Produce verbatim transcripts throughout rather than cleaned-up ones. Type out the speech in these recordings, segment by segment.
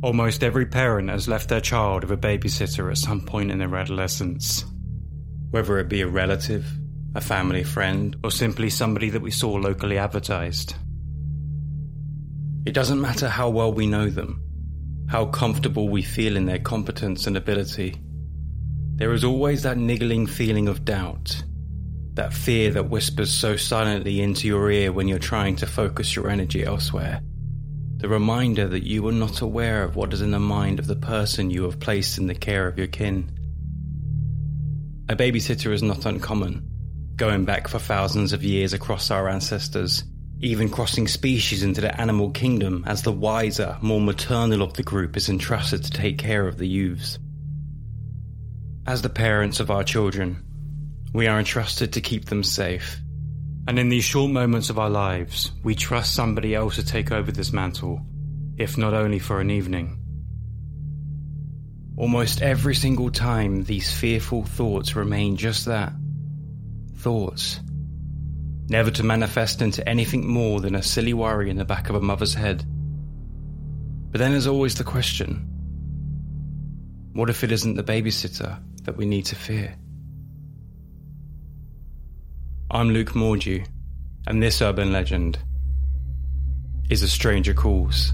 Almost every parent has left their child with a babysitter at some point in their adolescence. Whether it be a relative, a family friend, or simply somebody that we saw locally advertised. It doesn't matter how well we know them, how comfortable we feel in their competence and ability. There is always that niggling feeling of doubt, that fear that whispers so silently into your ear when you're trying to focus your energy elsewhere. The reminder that you are not aware of what is in the mind of the person you have placed in the care of your kin. A babysitter is not uncommon, going back for thousands of years across our ancestors, even crossing species into the animal kingdom as the wiser, more maternal of the group is entrusted to take care of the youths. As the parents of our children, we are entrusted to keep them safe. And in these short moments of our lives, we trust somebody else to take over this mantle, if not only for an evening. Almost every single time, these fearful thoughts remain just that. Thoughts. Never to manifest into anything more than a silly worry in the back of a mother's head. But then there's always the question, what if it isn't the babysitter that we need to fear? I'm Luke Mordew, and this urban legend is A Stranger Calls.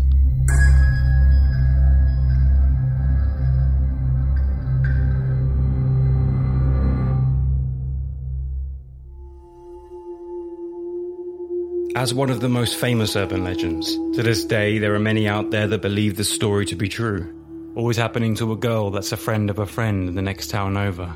As one of the most famous urban legends, to this day there are many out there that believe this story to be true, always happening to a girl that's a friend of a friend in the next town over.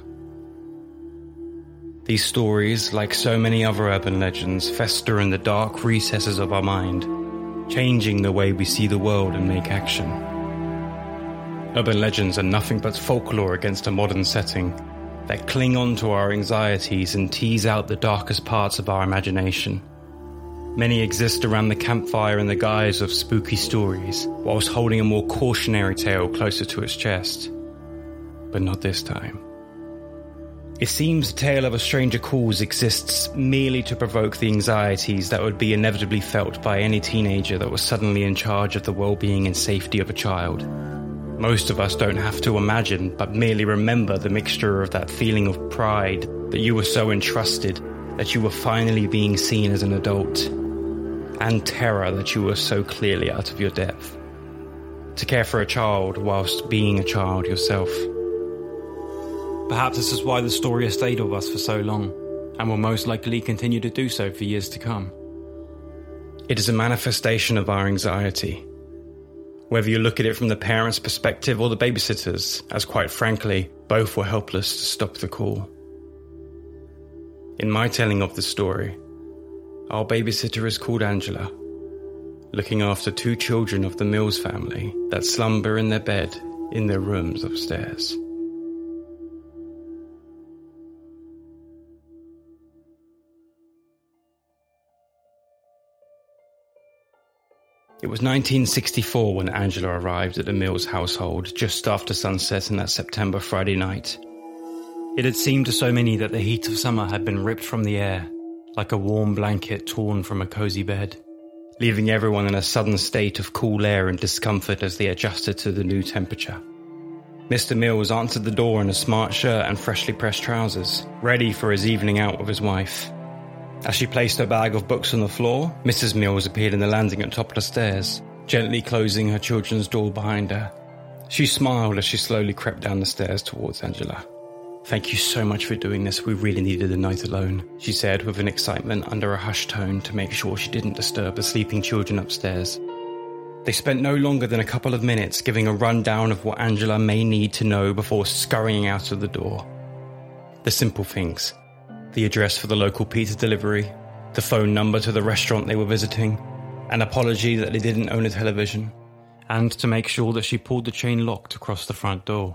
These stories, like so many other urban legends, fester in the dark recesses of our mind, changing the way we see the world and make action. Urban legends are nothing but folklore against a modern setting that cling on to our anxieties and tease out the darkest parts of our imagination. Many exist around the campfire in the guise of spooky stories, whilst holding a more cautionary tale closer to its chest. But not this time. It seems the tale of A Stranger Calls exists merely to provoke the anxieties that would be inevitably felt by any teenager that was suddenly in charge of the well-being and safety of a child. Most of us don't have to imagine, but merely remember the mixture of that feeling of pride that you were so entrusted, that you were finally being seen as an adult, and terror that you were so clearly out of your depth. To care for a child whilst being a child yourself. Perhaps this is why the story has stayed with us for so long, and will most likely continue to do so for years to come. It is a manifestation of our anxiety. Whether you look at it from the parents' perspective or the babysitter's, as quite frankly, both were helpless to stop the call. In my telling of the story, our babysitter is called Angela, looking after two children of the Mills family that slumber in their bed in their rooms upstairs. It was nineteen sixty-four when Angela arrived at the Mills household just after sunset on that September Friday night. It had seemed to so many that the heat of summer had been ripped from the air, like a warm blanket torn from a cozy bed, leaving everyone in a sudden state of cool air and discomfort as they adjusted to the new temperature. Mister Mills answered the door in a smart shirt and freshly pressed trousers, ready for his evening out with his wife. As she placed her bag of books on the floor, Missus Mills appeared in the landing at the top of the stairs, gently closing her children's door behind her. She smiled as she slowly crept down the stairs towards Angela. "Thank you so much for doing this. We really needed a night alone," she said with an excitement under a hushed tone to make sure she didn't disturb the sleeping children upstairs. They spent no longer than a couple of minutes giving a rundown of what Angela may need to know before scurrying out of the door. The simple things. The address for the local pizza delivery, the phone number to the restaurant they were visiting, an apology that they didn't own a television, and to make sure that she pulled the chain locked across the front door.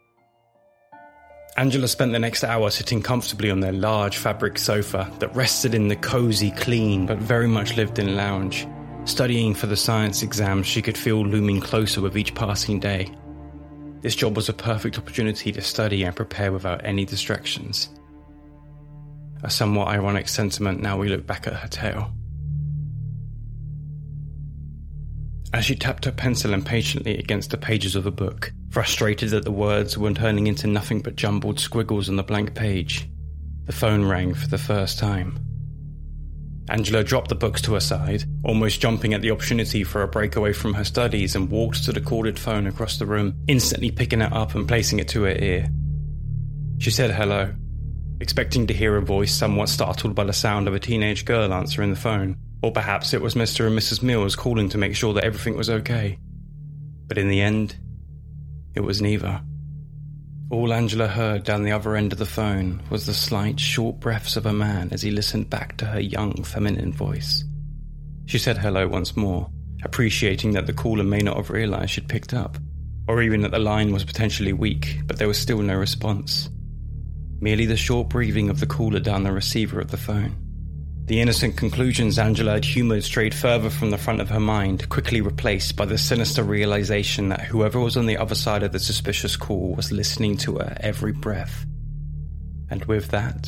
Angela spent the next hour sitting comfortably on their large fabric sofa that rested in the cozy, clean, but very much lived-in lounge, studying for the science exams she could feel looming closer with each passing day. This job was a perfect opportunity to study and prepare without any distractions. A somewhat ironic sentiment now we look back at her tale. As she tapped her pencil impatiently against the pages of a book, frustrated that the words were turning into nothing but jumbled squiggles on the blank page, the phone rang for the first time. Angela dropped the books to her side, almost jumping at the opportunity for a break away from her studies, and walked to the corded phone across the room, instantly picking it up and placing it to her ear. She said hello, expecting to hear a voice somewhat startled by the sound of a teenage girl answering the phone, or perhaps it was Mister and Missus Mills calling to make sure that everything was okay. But in the end, it was neither. All Angela heard down the other end of the phone was the slight, short breaths of a man as he listened back to her young, feminine voice. She said hello once more, appreciating that the caller may not have realised she'd picked up, or even that the line was potentially weak, but there was still no response. Merely the short breathing of the caller down the receiver of the phone. The innocent conclusions Angela had humoured strayed further from the front of her mind, quickly replaced by the sinister realisation that whoever was on the other side of the suspicious call was listening to her every breath. And with that,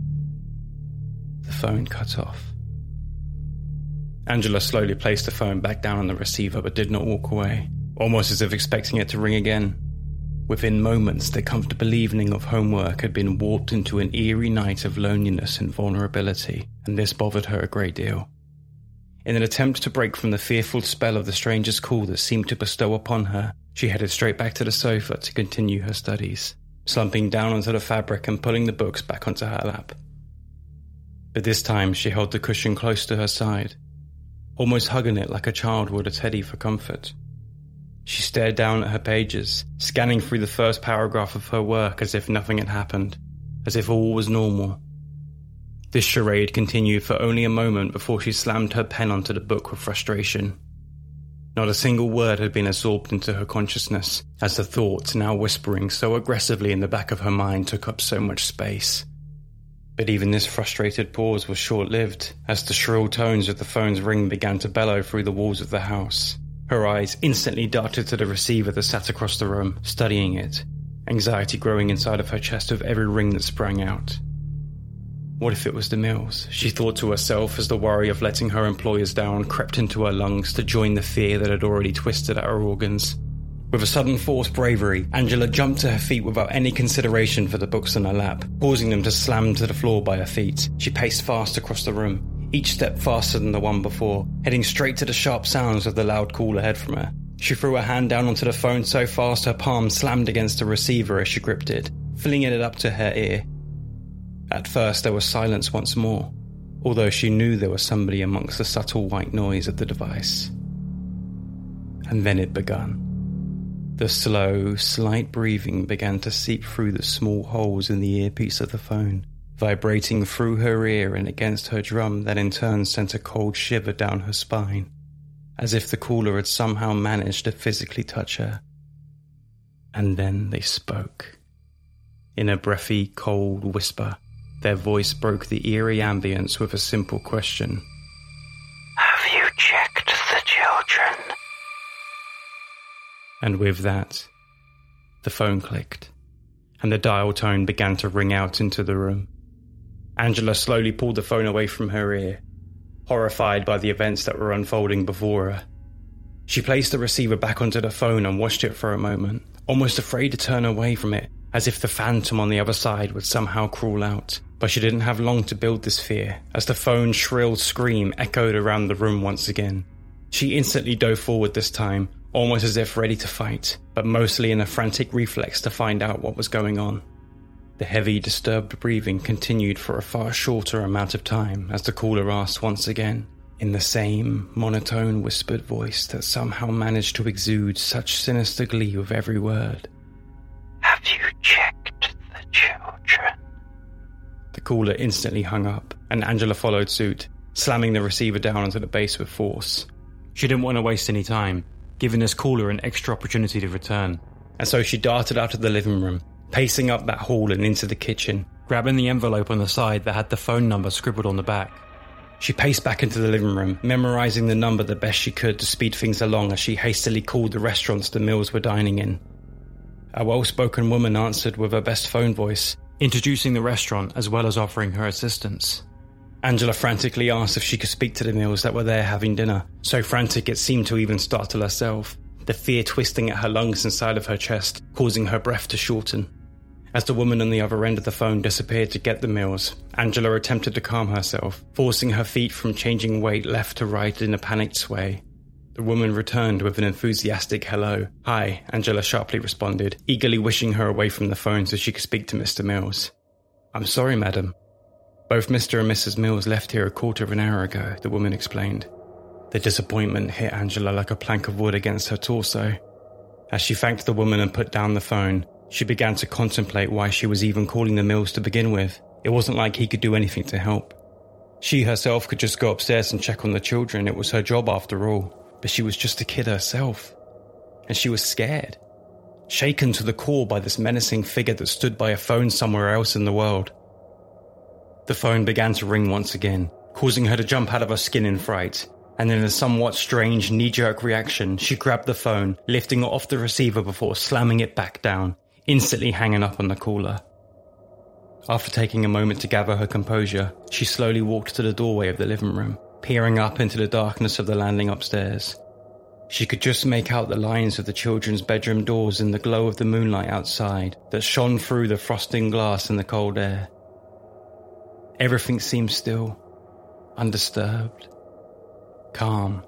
the phone cut off. Angela slowly placed the phone back down on the receiver but did not walk away, almost as if expecting it to ring again. Within moments, the comfortable evening of homework had been warped into an eerie night of loneliness and vulnerability, and this bothered her a great deal. In an attempt to break from the fearful spell of the stranger's call that seemed to bestow upon her, she headed straight back to the sofa to continue her studies, slumping down onto the fabric and pulling the books back onto her lap. But this time she held the cushion close to her side, almost hugging it like a child would a teddy for comfort. She stared down at her pages, scanning through the first paragraph of her work as if nothing had happened, as if all was normal. This charade continued for only a moment before she slammed her pen onto the book with frustration. Not a single word had been absorbed into her consciousness, as the thoughts now whispering so aggressively in the back of her mind took up so much space. But even this frustrated pause was short-lived, as the shrill tones of the phone's ring began to bellow through the walls of the house. Her eyes instantly darted to the receiver that sat across the room, studying it, anxiety growing inside of her chest with every ring that sprang out. What if it was the Mills? She thought to herself as the worry of letting her employers down crept into her lungs to join the fear that had already twisted at her organs. With a sudden forced bravery, Angela jumped to her feet without any consideration for the books on her lap, causing them to slam to the floor by her feet. She paced fast across the room, each step faster than the one before, heading straight to the sharp sounds of the loud call ahead from her. She threw her hand down onto the phone so fast her palm slammed against the receiver as she gripped it, flinging it up to her ear. At first there was silence once more, although she knew there was somebody amongst the subtle white noise of the device. And then it began. The slow, slight breathing began to seep through the small holes in the earpiece of the phone, vibrating through her ear and against her drum that in turn sent a cold shiver down her spine, as if the caller had somehow managed to physically touch her. And then they spoke. In a breathy, cold whisper, their voice broke the eerie ambience with a simple question. Have you checked the children? And with that, the phone clicked, and the dial tone began to ring out into the room. Angela slowly pulled the phone away from her ear, horrified by the events that were unfolding before her. She placed the receiver back onto the phone and watched it for a moment, almost afraid to turn away from it, as if the phantom on the other side would somehow crawl out. But she didn't have long to build this fear, as the phone's shrill scream echoed around the room once again. She instantly dove forward this time, almost as if ready to fight, but mostly in a frantic reflex to find out what was going on. The heavy, disturbed breathing continued for a far shorter amount of time as the caller asked once again, in the same monotone whispered voice that somehow managed to exude such sinister glee with every word. Have you checked the children? The caller instantly hung up, and Angela followed suit, slamming the receiver down onto the base with force. She didn't want to waste any time, giving this caller an extra opportunity to return, and so she darted out of the living room, pacing up that hall and into the kitchen, grabbing the envelope on the side that had the phone number scribbled on the back. She paced back into the living room, memorising the number the best she could to speed things along as she hastily called the restaurants the Mills were dining in. A well-spoken woman answered with her best phone voice, introducing the restaurant as well as offering her assistance. Angela frantically asked if she could speak to the Mills that were there having dinner, so frantic it seemed to even startle herself, the fear twisting at her lungs inside of her chest, causing her breath to shorten. As the woman on the other end of the phone disappeared to get the Mills, Angela attempted to calm herself, forcing her feet from changing weight left to right in a panicked sway. The woman returned with an enthusiastic hello. "Hi," Angela sharply responded, eagerly wishing her away from the phone so she could speak to Mister Mills. "I'm sorry, madam. Both Mister and Missus Mills left here a quarter of an hour ago," the woman explained. The disappointment hit Angela like a plank of wood against her torso. As she thanked the woman and put down the phone, she began to contemplate why she was even calling the Mills to begin with. It wasn't like he could do anything to help. She herself could just go upstairs and check on the children. It was her job after all. But she was just a kid herself. And she was scared. Shaken to the core by this menacing figure that stood by a phone somewhere else in the world. The phone began to ring once again, causing her to jump out of her skin in fright. And in a somewhat strange knee-jerk reaction, she grabbed the phone, lifting it off the receiver before slamming it back down, instantly hanging up on the caller. After taking a moment to gather her composure, she slowly walked to the doorway of the living room, peering up into the darkness of the landing upstairs. She could just make out the lines of the children's bedroom doors in the glow of the moonlight outside that shone through the frosting glass in the cold air. Everything seemed still, undisturbed, calm.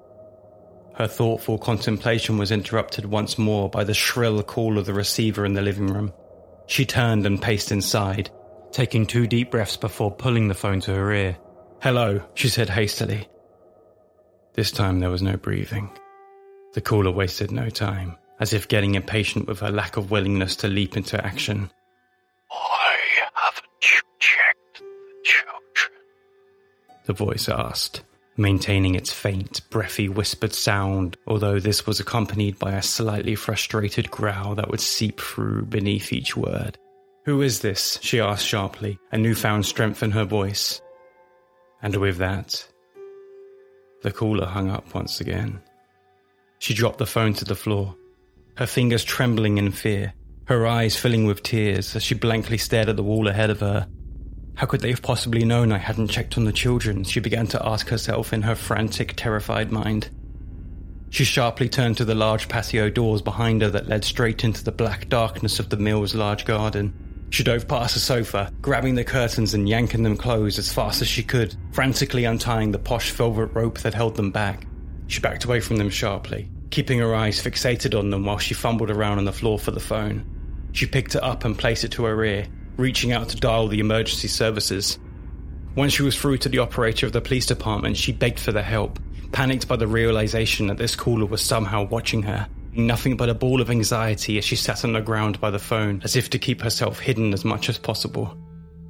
Her thoughtful contemplation was interrupted once more by the shrill call of the receiver in the living room. She turned and paced inside, taking two deep breaths before pulling the phone to her ear. "Hello," she said hastily. This time there was no breathing. The caller wasted no time, as if getting impatient with her lack of willingness to leap into action. "Why haven't you checked the children?" the voice asked, maintaining its faint, breathy, whispered sound, although this was accompanied by a slightly frustrated growl that would seep through beneath each word. "Who is this?" she asked sharply, a newfound strength in her voice. And with that, the caller hung up once again. She dropped the phone to the floor, her fingers trembling in fear, her eyes filling with tears as she blankly stared at the wall ahead of her. How could they have possibly known I hadn't checked on the children? She began to ask herself in her frantic, terrified mind. She sharply turned to the large patio doors behind her that led straight into the black darkness of the Mills' large garden. She dove past the sofa, grabbing the curtains and yanking them closed as fast as she could, frantically untying the posh velvet rope that held them back. She backed away from them sharply, keeping her eyes fixated on them while she fumbled around on the floor for the phone. She picked it up and placed it to her ear, reaching out to dial the emergency services. Once she was through to the operator of the police department, she begged for their help, panicked by the realization that this caller was somehow watching her. Nothing but a ball of anxiety as she sat on the ground by the phone, as if to keep herself hidden as much as possible.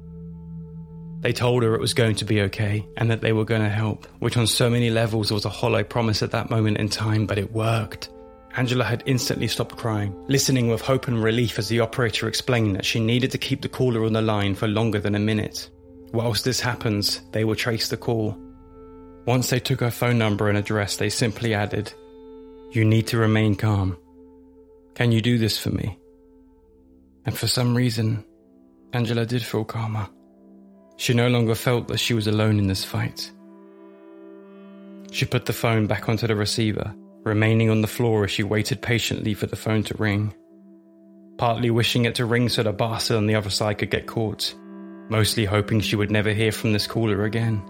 They told her it was going to be okay, and that they were going to help, which on so many levels was a hollow promise at that moment in time, but it worked. Angela had instantly stopped crying, listening with hope and relief as the operator explained that she needed to keep the caller on the line for longer than a minute. Whilst this happens, they will trace the call. Once they took her phone number and address, they simply added, "You need to remain calm. Can you do this for me?" And for some reason, Angela did feel calmer. She no longer felt that she was alone in this fight. She put the phone back onto the receiver, remaining on the floor as she waited patiently for the phone to ring. Partly wishing it to ring so the bastard on the other side could get caught, mostly hoping she would never hear from this caller again.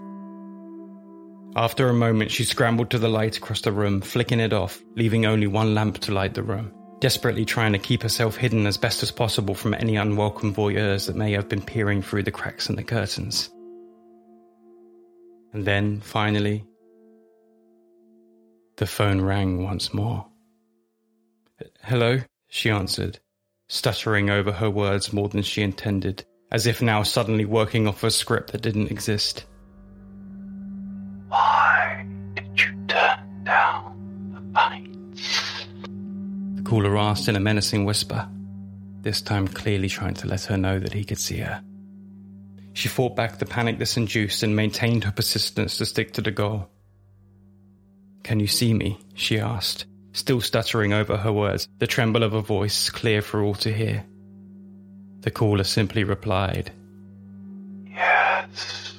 After a moment, she scrambled to the light across the room, flicking it off, leaving only one lamp to light the room, desperately trying to keep herself hidden as best as possible from any unwelcome voyeurs that may have been peering through the cracks in the curtains. And then, finally, the phone rang once more. "Hello?" she answered, stuttering over her words more than she intended, as if now suddenly working off a script that didn't exist. "Why did you turn down the lights?" the caller asked in a menacing whisper, this time clearly trying to let her know that he could see her. She fought back the panic this induced and maintained her persistence to stick to the goal. "Can you see me?" she asked, still stuttering over her words, the tremble of her voice clear for all to hear. The caller simply replied, "Yes."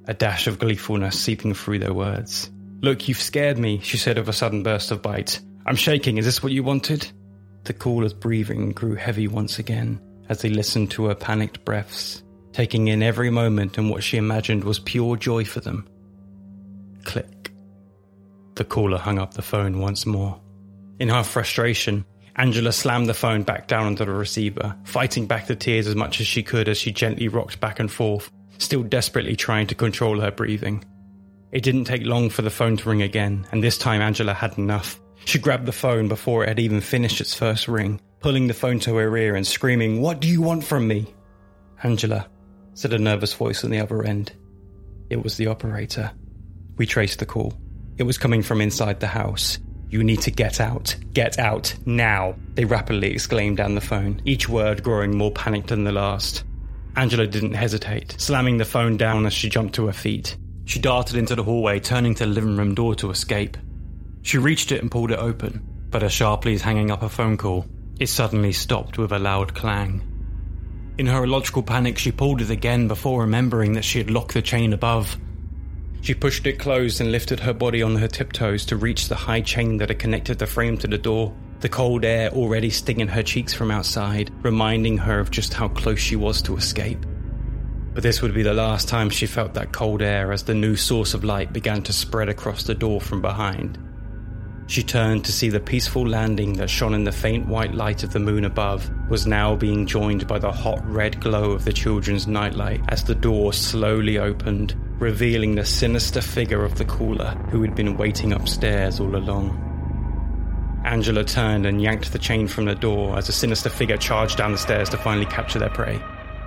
a dash of gleefulness seeping through their words. "Look, you've scared me," she said with a sudden burst of bite. "I'm shaking, is this what you wanted?" The caller's breathing grew heavy once again as they listened to her panicked breaths, taking in every moment and what she imagined was pure joy for them. Click. The caller hung up the phone once more. In her frustration, Angela slammed the phone back down onto the receiver, fighting back the tears as much as she could as she gently rocked back and forth, still desperately trying to control her breathing. It didn't take long for the phone to ring again, and this time Angela had enough. She grabbed the phone before it had even finished its first ring, pulling the phone to her ear and screaming, "What do you want from me?" "Angela," said a nervous voice on the other end. It was the operator. We traced the call. It was coming from inside the house. "You need to get out. Get out. Now," they rapidly exclaimed down the phone, each word growing more panicked than the last. Angela didn't hesitate, slamming the phone down as she jumped to her feet. She darted into the hallway, turning to the living room door to escape. She reached it and pulled it open, but as sharply as hanging up a phone call, it suddenly stopped with a loud clang. In her illogical panic, she pulled it again before remembering that she had locked the chain above. She pushed it closed and lifted her body on her tiptoes to reach the high chain that had connected the frame to the door, the cold air already stinging her cheeks from outside, reminding her of just how close she was to escape. But this would be the last time she felt that cold air as the new source of light began to spread across the door from behind. She turned to see the peaceful landing that shone in the faint white light of the moon above was now being joined by the hot red glow of the children's nightlight as the door slowly opened, revealing the sinister figure of the caller who had been waiting upstairs all along. Angela turned and yanked the chain from the door as the sinister figure charged down the stairs to finally capture their prey.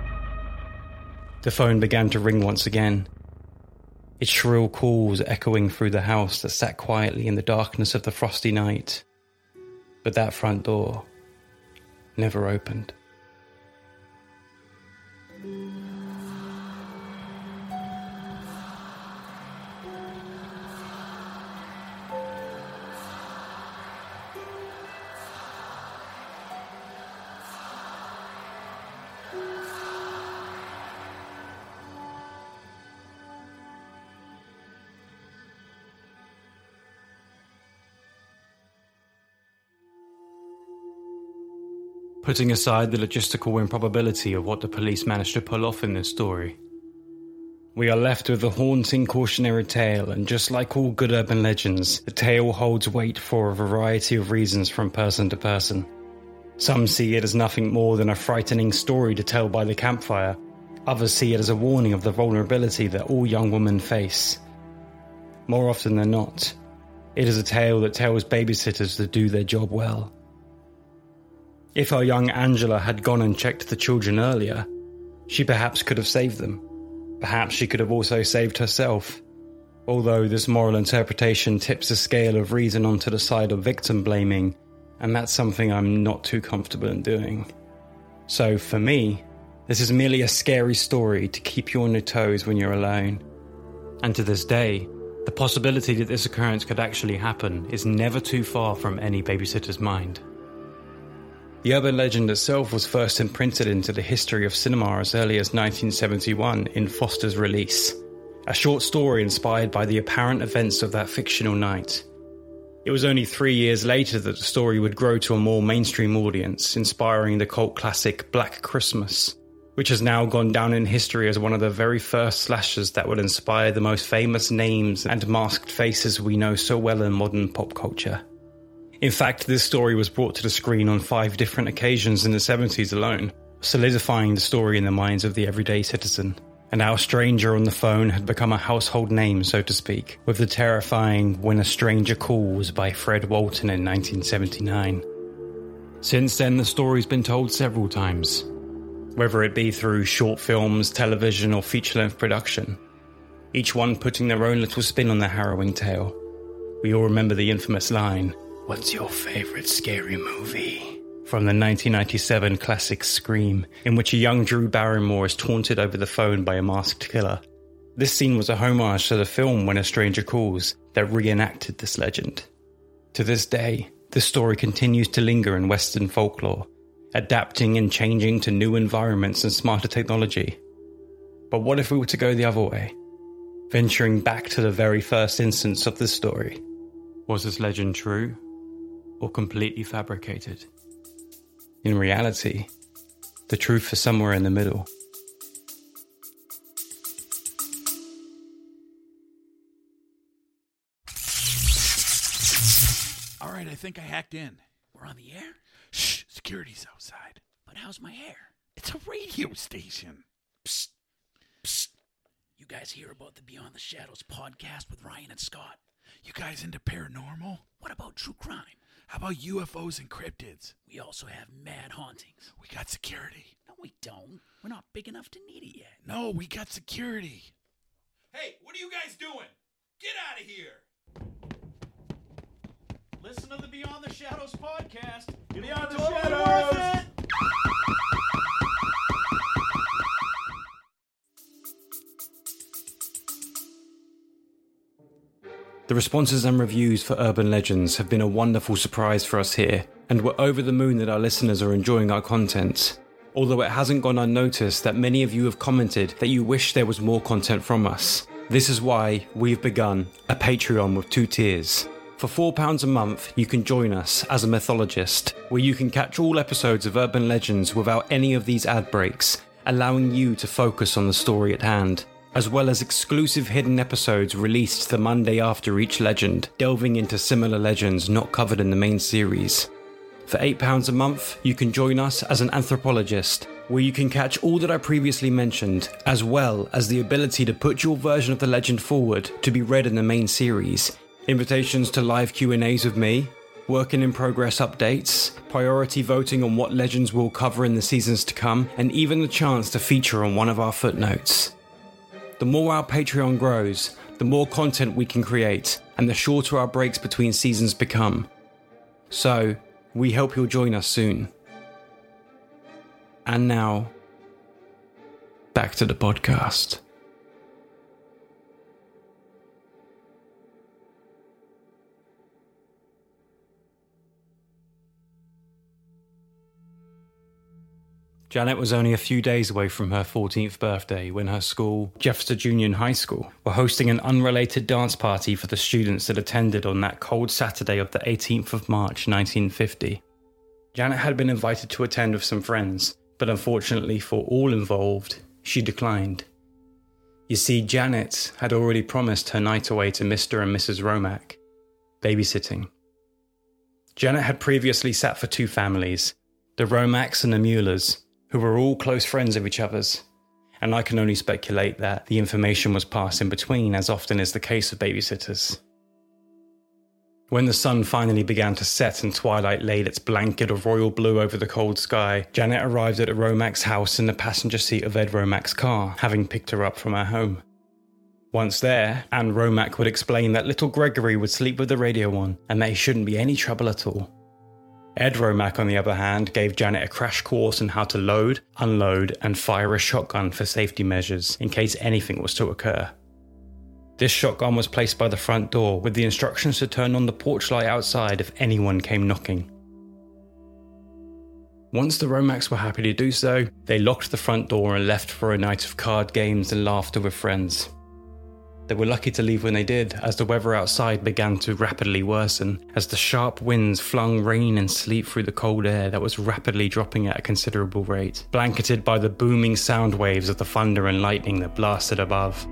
The phone began to ring once again, its shrill calls echoing through the house that sat quietly in the darkness of the frosty night. But that front door never opened. Putting aside the logistical improbability of what the police managed to pull off in this story, we are left with a haunting cautionary tale, and just like all good urban legends, the tale holds weight for a variety of reasons from person to person. Some see it as nothing more than a frightening story to tell by the campfire. Others see it as a warning of the vulnerability that all young women face. More often than not, it is a tale that tells babysitters to do their job well. If our young Angela had gone and checked the children earlier, she perhaps could have saved them. Perhaps she could have also saved herself. Although this moral interpretation tips the scale of reason onto the side of victim blaming, and that's something I'm not too comfortable in doing. So for me, this is merely a scary story to keep you on your toes when you're alone. And to this day, the possibility that this occurrence could actually happen is never too far from any babysitter's mind. The urban legend itself was first imprinted into the history of cinema as early as nineteen seventy-one in Foster's Release, a short story inspired by the apparent events of that fictional night. It was only three years later that the story would grow to a more mainstream audience, inspiring the cult classic Black Christmas, which has now gone down in history as one of the very first slashers that would inspire the most famous names and masked faces we know so well in modern pop culture. In fact, this story was brought to the screen on five different occasions in the seventies alone, solidifying the story in the minds of the everyday citizen. And Our Stranger on the Phone had become a household name, so to speak, with the terrifying When a Stranger Calls by Fred Walton in nineteen seventy-nine. Since then, the story's been told several times, whether it be through short films, television, or feature-length production, each one putting their own little spin on the harrowing tale. We all remember the infamous line, "What's your favourite scary movie?" from the nineteen ninety-seven classic Scream, in which a young Drew Barrymore is taunted over the phone by a masked killer. This scene was a homage to the film When a Stranger Calls that reenacted this legend. To this day, this story continues to linger in Western folklore, adapting and changing to new environments and smarter technology. But what if we were to go the other way? venturing back to the very first instance of the story. Was this legend true or completely fabricated? In reality, the truth is somewhere in the middle. All right, I think I hacked in. We're on the air? Shh, security's outside. But how's my hair? It's a radio station. Psst. Psst. You guys hear about the Beyond the Shadows podcast with Ryan and Scott? You guys into paranormal? What about true crime? How about U F Os and cryptids? We also have mad hauntings. We got security. No, we don't. We're not big enough to need it yet. No, we got security. Hey, what are you guys doing? Get out of here! Listen to the Beyond the Shadows podcast. Beyond the Totally Shadows! worth it. The responses and reviews for Urban Legends have been a wonderful surprise for us here, and we're over the moon that our listeners are enjoying our content. Although it hasn't gone unnoticed that many of you have commented that you wish there was more content from us. This is why we've begun a Patreon with two tiers. For four pounds a month, you can join us as a mythologist, where you can catch all episodes of Urban Legends without any of these ad breaks, allowing you to focus on the story at hand, as well as exclusive hidden episodes released the Monday after each legend, delving into similar legends not covered in the main series. For eight pounds a month, you can join us as an anthropologist, where you can catch all that I previously mentioned, as well as the ability to put your version of the legend forward to be read in the main series, invitations to live Q and A's with me, working in progress updates, priority voting on what legends we'll cover in the seasons to come, and even the chance to feature on one of our footnotes. The more our Patreon grows, the more content we can create, and the shorter our breaks between seasons become. So, we hope you'll join us soon. And now, back to the podcast. Janet was only a few days away from her fourteenth birthday when her school, Jefferson Junior High School, were hosting an unrelated dance party for the students that attended on that cold Saturday of the eighteenth of March nineteen fifty. Janet had been invited to attend with some friends, but unfortunately for all involved, she declined. You see, Janet had already promised her night away to Mister and Missus Romack, babysitting. Janet had previously sat for two families, the Romacks and the Muellers, who were all close friends of each other's, and I can only speculate that the information was passed in between, as often is the case with babysitters. When the sun finally began to set and twilight laid its blanket of royal blue over the cold sky, Janet arrived at the Romack's house in the passenger seat of Ed Romack's car, having picked her up from her home. Once there, Anne Romack would explain that little Gregory would sleep with the radio on, and that he shouldn't be any trouble at all. Ed Romack, on the other hand, gave Janet a crash course on how to load, unload, and fire a shotgun for safety measures in case anything was to occur. This shotgun was placed by the front door with the instructions to turn on the porch light outside if anyone came knocking. Once the Romacks were happy to do so, they locked the front door and left for a night of card games and laughter with friends. They were lucky to leave when they did, as the weather outside began to rapidly worsen, as the sharp winds flung rain and sleet through the cold air that was rapidly dropping at a considerable rate, blanketed by the booming sound waves of the thunder and lightning that blasted above.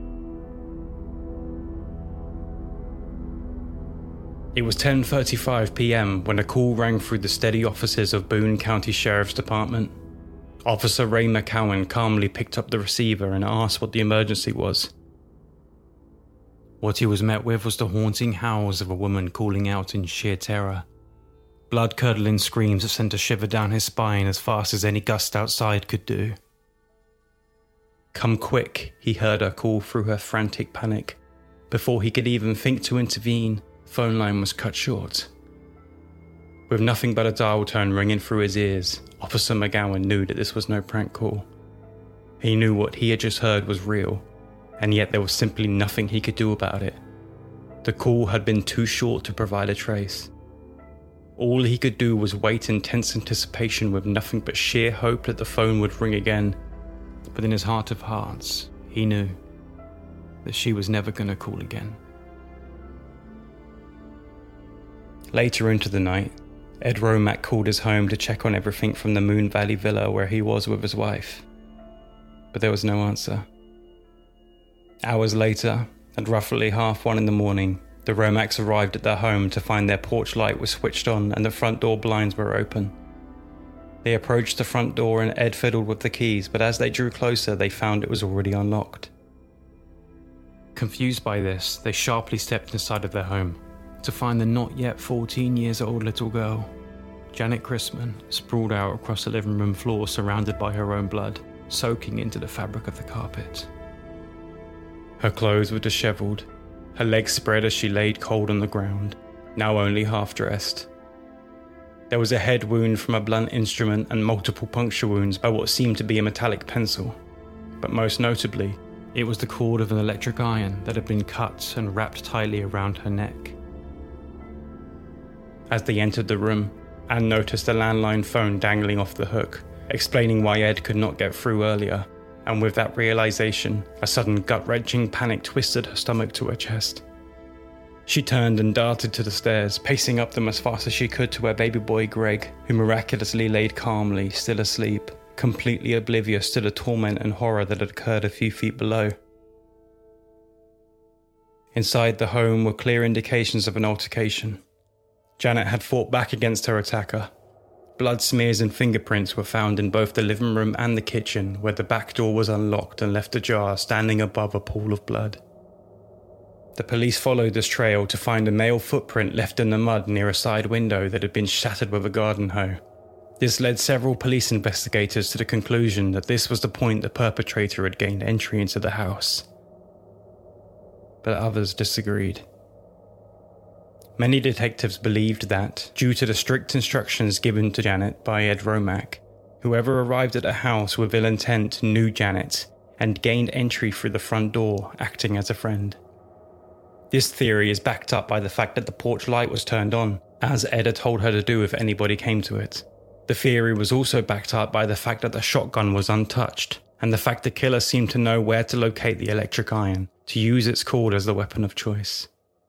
It was ten thirty-five p.m. when a call rang through the steady offices of Boone County Sheriff's Department. Officer Ray McCowan calmly picked up the receiver and asked what the emergency was. What he was met with was the haunting howls of a woman calling out in sheer terror. Blood-curdling screams that sent a shiver down his spine as fast as any gust outside could do. Come quick, he heard her call through her frantic panic. Before he could even think to intervene, the phone line was cut short. With nothing but a dial tone ringing through his ears, Officer McGowan knew that this was no prank call. He knew what he had just heard was real, and yet there was simply nothing he could do about it. The call had been too short to provide a trace. All he could do was wait in tense anticipation with nothing but sheer hope that the phone would ring again. But in his heart of hearts, he knew. that she was never going to call again. Later into the night, Ed Romack called his home to check on everything from the Moon Valley villa where he was with his wife. But there was no answer. Hours later, at roughly half one in the morning, the Romacks arrived at their home to find their porch light was switched on and the front door blinds were open. They approached the front door and Ed fiddled with the keys, but as they drew closer, they found it was already unlocked. Confused by this, they sharply stepped inside of their home to find the not yet fourteen years old little girl, Janet Chrisman, sprawled out across the living room floor surrounded by her own blood, soaking into the fabric of the carpet. Her clothes were disheveled, her legs spread as she laid cold on the ground, now only half dressed. There was a head wound from a blunt instrument and multiple puncture wounds by what seemed to be a metallic pencil, but most notably, it was the cord of an electric iron that had been cut and wrapped tightly around her neck. As they entered the room, Anne noticed a landline phone dangling off the hook, explaining why Ed could not get through earlier, and with that realization, a sudden gut-wrenching panic twisted her stomach to her chest. She turned and darted to the stairs, pacing up them as fast as she could to her baby boy Greg, who miraculously laid calmly, still asleep, completely oblivious to the torment and horror that had occurred a few feet below. Inside the home were clear indications of an altercation. Janet had fought back against her attacker. Blood smears and fingerprints were found in both the living room and the kitchen, where the back door was unlocked and left ajar, standing above a pool of blood. The police followed this trail to find a male footprint left in the mud near a side window that had been shattered with a garden hoe. This led several police investigators to the conclusion that this was the point the perpetrator had gained entry into the house. But others disagreed. Many detectives believed that, due to the strict instructions given to Janet by Ed Romack, whoever arrived at the house with ill intent knew Janet and gained entry through the front door, acting as a friend. This theory is backed up by the fact that the porch light was turned on, as Ed had told her to do if anybody came to it. The theory was also backed up by the fact that the shotgun was untouched, and the fact the killer seemed to know where to locate the electric iron, to use its cord as the weapon of choice.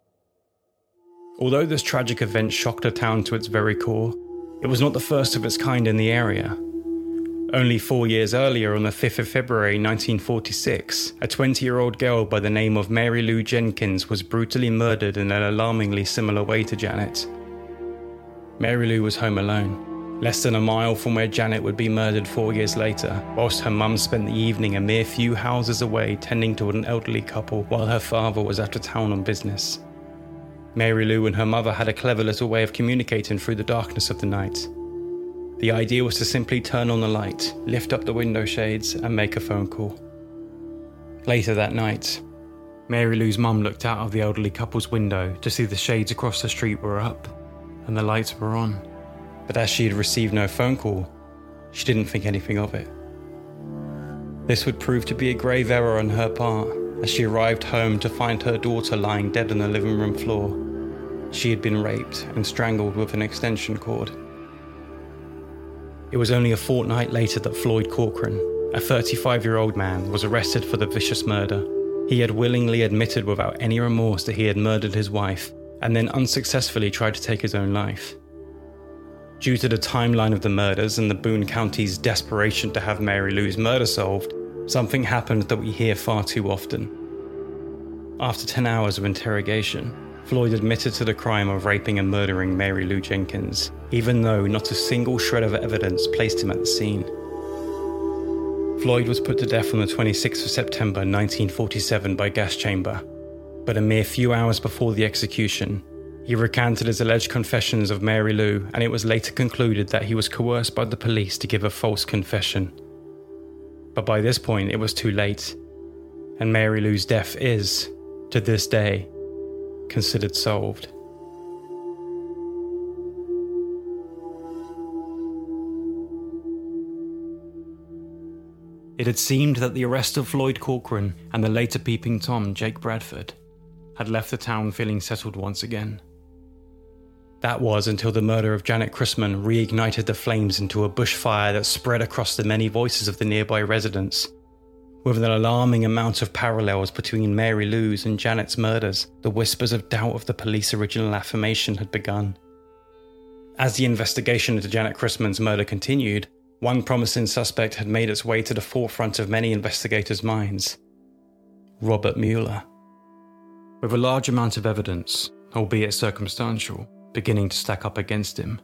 Although this tragic event shocked the town to its very core, it was not the first of its kind in the area. Only four years earlier, on the fifth of February nineteen forty-six, a twenty-year-old girl by the name of Mary Lou Jenkins was brutally murdered in an alarmingly similar way to Janet. Mary Lou was home alone, less than a mile from where Janet would be murdered four years later, whilst her mum spent the evening a mere few houses away tending to an elderly couple while her father was out of town on business. Mary Lou and her mother had a clever little way of communicating through the darkness of the night. The idea was to simply turn on the light, lift up the window shades, and make a phone call. Later that night, Mary Lou's mum looked out of the elderly couple's window to see the shades across the street were up, and the lights were on. But as she had received no phone call, she didn't think anything of it. This would prove to be a grave error on her part, as she arrived home to find her daughter lying dead on the living room floor. She had been raped and strangled with an extension cord. It was only a fortnight later that Floyd Corcoran, a thirty-five-year-old man, was arrested for the vicious murder. He had willingly admitted without any remorse that he had murdered his wife, and then unsuccessfully tried to take his own life. Due to the timeline of the murders and the Boone County's desperation to have Mary Lou's murder solved, something happened that we hear far too often. After ten hours of interrogation, Floyd admitted to the crime of raping and murdering Mary Lou Jenkins, even though not a single shred of evidence placed him at the scene. Floyd was put to death on the twenty-sixth of September nineteen forty-seven by gas chamber, but a mere few hours before the execution, he recanted his alleged confessions of Mary Lou, and it was later concluded that he was coerced by the police to give a false confession. But by this point, it was too late, and Mary Lou's death is, to this day, considered solved. It had seemed that the arrest of Floyd Corcoran and the later peeping Tom, Jake Bradford, had left the town feeling settled once again. That was until the murder of Janet Chrisman reignited the flames into a bushfire that spread across the many voices of the nearby residents, With an alarming amount of parallels between Mary Lou's and Janet's murders, the whispers of doubt of the police original affirmation had begun. As the investigation into Janet Christman's murder continued, one promising suspect had made its way to the forefront of many investigators' minds: Robert Mueller. With a large amount of evidence, albeit circumstantial, beginning to stack up against him.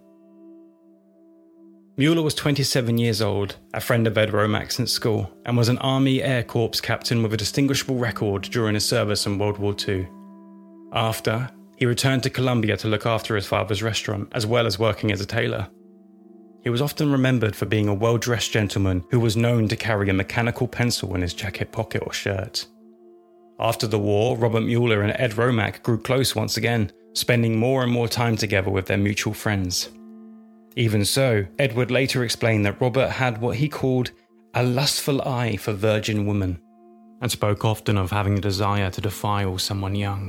Mueller was twenty-seven years old, a friend of Ed Romack since school, and was an Army Air Corps captain with a distinguishable record during his service in World War Two. After, he returned to Colombia to look after his father's restaurant, as well as working as a tailor. He was often remembered for being a well-dressed gentleman who was known to carry a mechanical pencil in his jacket pocket or shirt. After the war, Robert Mueller and Ed Romack grew close once again, spending more and more time together with their mutual friends. Even so, Ed would later explain that Robert had what he called a lustful eye for virgin women, and spoke often of having a desire to defile someone young.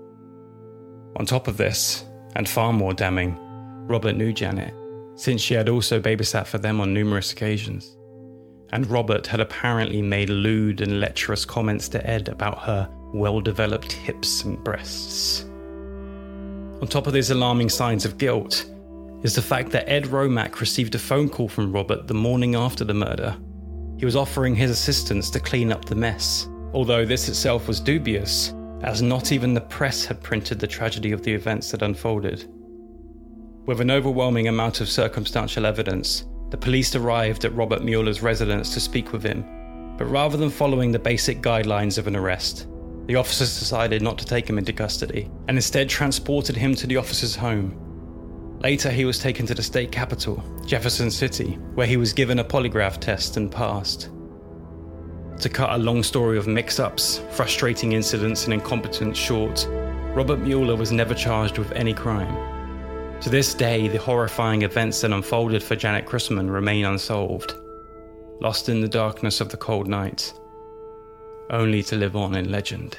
On top of this, and far more damning, Robert knew Janet, since she had also babysat for them on numerous occasions, and Robert had apparently made lewd and lecherous comments to Ed about her well-developed hips and breasts. On top of these alarming signs of guilt, is the fact that Ed Romack received a phone call from Robert the morning after the murder. He was offering his assistance to clean up the mess, although this itself was dubious, as not even the press had printed the tragedy of the events that unfolded. With an overwhelming amount of circumstantial evidence, the police arrived at Robert Mueller's residence to speak with him, but rather than following the basic guidelines of an arrest, the officers decided not to take him into custody, and instead transported him to the officer's home. Later, he was taken to the state capital, Jefferson City, where he was given a polygraph test and passed. To cut a long story of mix-ups, frustrating incidents and incompetence short, Robert Mueller was never charged with any crime. To this day, the horrifying events that unfolded for Janet Christman remain unsolved, lost in the darkness of the cold night, only to live on in legend.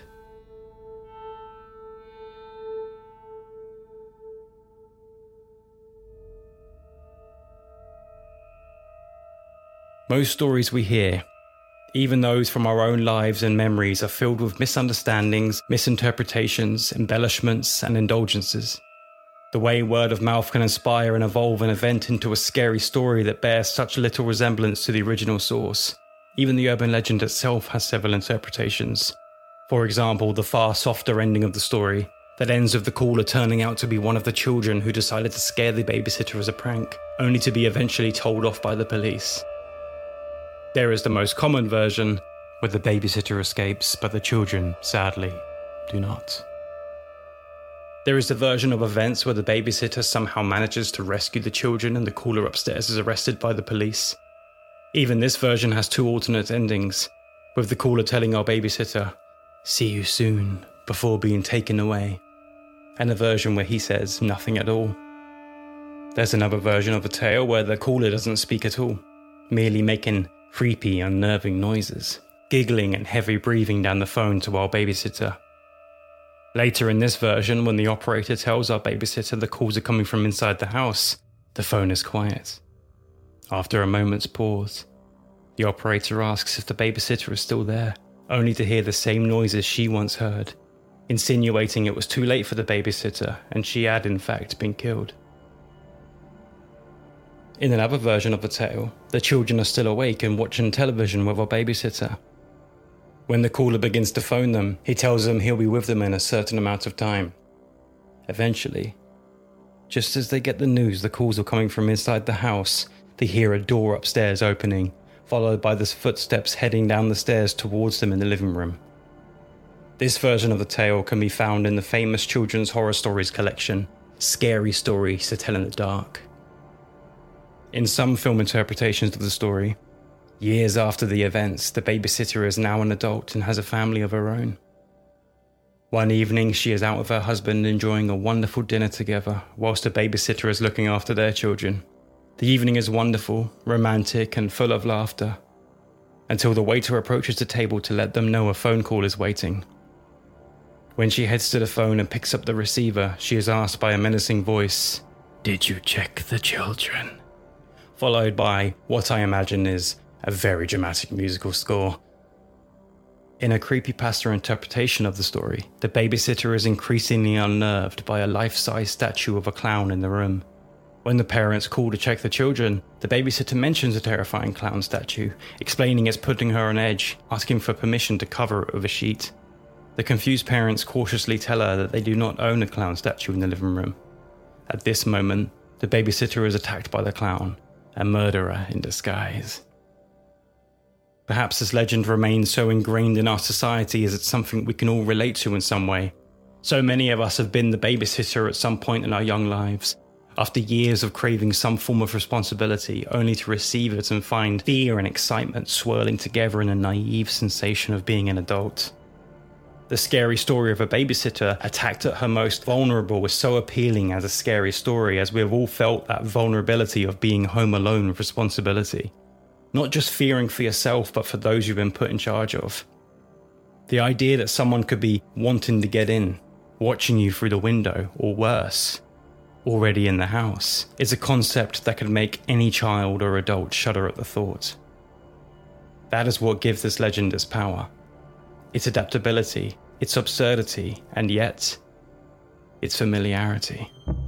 Most stories we hear, even those from our own lives and memories, are filled with misunderstandings, misinterpretations, embellishments, and indulgences. The way word of mouth can inspire and evolve an event into a scary story that bears such little resemblance to the original source. Even the urban legend itself has several interpretations. For example, the far softer ending of the story, that ends with the caller turning out to be one of the children who decided to scare the babysitter as a prank, only to be eventually told off by the police. There is the most common version, where the babysitter escapes, but the children, sadly, do not. There is the version of events where the babysitter somehow manages to rescue the children and the caller upstairs is arrested by the police. Even this version has two alternate endings, with the caller telling our babysitter, "See you soon," before being taken away, and a version where he says nothing at all. There's another version of the tale where the caller doesn't speak at all, merely making creepy, unnerving noises, giggling and heavy breathing down the phone to our babysitter. Later in this version, when the operator tells our babysitter the calls are coming from inside the house, the phone is quiet. After a moment's pause, the operator asks if the babysitter is still there, only to hear the same noises she once heard, insinuating it was too late for the babysitter and she had in fact been killed. In another version of the tale, the children are still awake and watching television with our babysitter. When the caller begins to phone them, he tells them he'll be with them in a certain amount of time. Eventually, just as they get the news the calls are coming from inside the house, they hear a door upstairs opening, followed by the footsteps heading down the stairs towards them in the living room. This version of the tale can be found in the famous children's horror stories collection, Scary Stories to Tell in the Dark. In some film interpretations of the story, years after the events, the babysitter is now an adult and has a family of her own. One evening, she is out with her husband enjoying a wonderful dinner together, whilst the babysitter is looking after their children. The evening is wonderful, romantic, and full of laughter, until the waiter approaches the table to let them know a phone call is waiting. When she heads to the phone and picks up the receiver, she is asked by a menacing voice, "Did you check the children?" Followed by what I imagine is a very dramatic musical score. In a creepypasta interpretation of the story, the babysitter is increasingly unnerved by a life-size statue of a clown in the room. When the parents call to check the children, the babysitter mentions a terrifying clown statue, explaining it's putting her on edge, asking for permission to cover it with a sheet. The confused parents cautiously tell her that they do not own a clown statue in the living room. At this moment, the babysitter is attacked by the clown, a murderer in disguise. Perhaps this legend remains so ingrained in our society as it's something we can all relate to in some way. So many of us have been the babysitter at some point in our young lives, after years of craving some form of responsibility only to receive it and find fear and excitement swirling together in a naive sensation of being an adult. The scary story of a babysitter attacked at her most vulnerable was so appealing as a scary story, as we have all felt that vulnerability of being home alone with responsibility. Not just fearing for yourself, but for those you've been put in charge of. The idea that someone could be wanting to get in, watching you through the window, or worse, already in the house, is a concept that could make any child or adult shudder at the thought. That is what gives this legend its power. Its adaptability, its absurdity, and yet, its familiarity.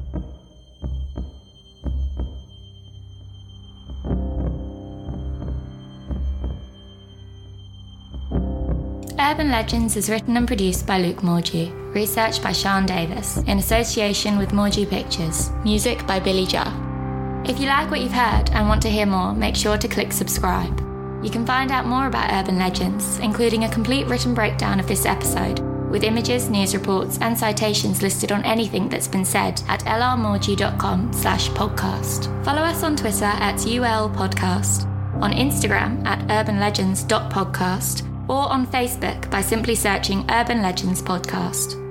Urban Legends is written and produced by Luke Mordew, research by Sean Davis, in association with Mordew Pictures, music by Billy Jar. If you like what you've heard and want to hear more, make sure to click subscribe. You can find out more about Urban Legends, including a complete written breakdown of this episode, with images, news reports, and citations listed on anything that's been said at lrmordew.com slash podcast. Follow us on Twitter at ulpodcast, on Instagram at urbanlegends.podcast, or on Facebook by simply searching Urban Legends Podcast.